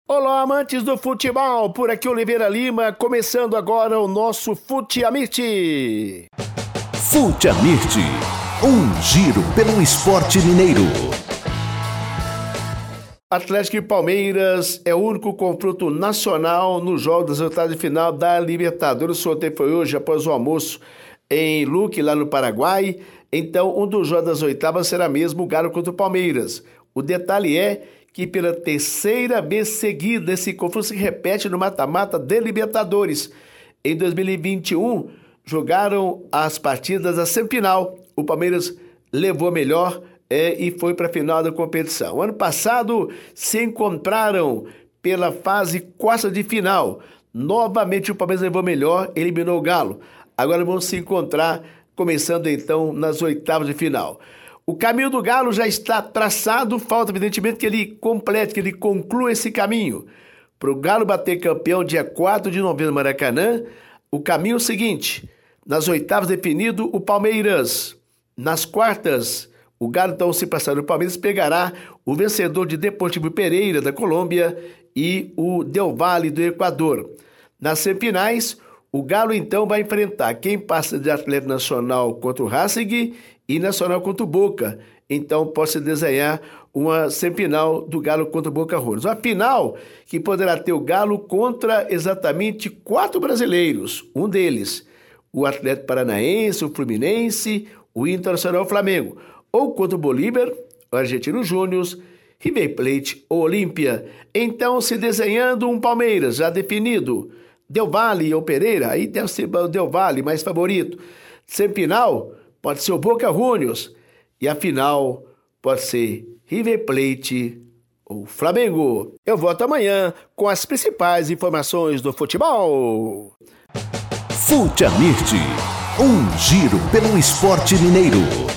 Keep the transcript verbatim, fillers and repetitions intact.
Olá, amantes do futebol, por aqui Oliveira Lima, começando agora o nosso Fute Amirte. Fute Amirte, um giro pelo esporte mineiro. Atlético e Palmeiras é o único confronto nacional no jogo das oitavas de final da Libertadores. O sorteio foi hoje, após o almoço, em Luque, lá no Paraguai. Então, um dos jogos das oitavas será mesmo o Galo contra o Palmeiras. O detalhe é que pela terceira vez seguida esse confronto se repete no mata-mata de Libertadores. Em dois mil e vinte e um, jogaram as partidas da semifinal. O Palmeiras levou melhor é, e foi para a final da competição. Ano passado se encontraram pela fase quarta de final. Novamente o Palmeiras levou melhor, eliminou o Galo. Agora vão se encontrar, começando então nas oitavas de final. O caminho do Galo já está traçado, falta evidentemente que ele complete, que ele conclua esse caminho. Para o Galo bater campeão dia quatro de novembro no Maracanã, o caminho é o seguinte: nas oitavas definido o Palmeiras, nas quartas o Galo então se passar no Palmeiras pegará o vencedor de Deportivo Pereira da Colômbia e o Del Valle do Equador. Nas semifinais o Galo então vai enfrentar quem passa de Atlético Nacional contra o Racing e Nacional contra o Boca. Então pode-se desenhar uma semifinal do Galo contra o Boca Juniors. Uma final que poderá ter o Galo contra exatamente quatro brasileiros. Um deles, o Atlético Paranaense, o Fluminense, o Internacional, o Flamengo. Ou contra o Bolívar, o Argentino Júnior, River Plate ou Olímpia. Então se desenhando um Palmeiras já definido. Del Valle ou Pereira, aí deve ser o Del Valle mais favorito. Semifinal pode ser o Boca Juniors e a final pode ser River Plate ou Flamengo. Eu volto amanhã com as principais informações do futebol. Fute Amirte, um giro pelo esporte mineiro.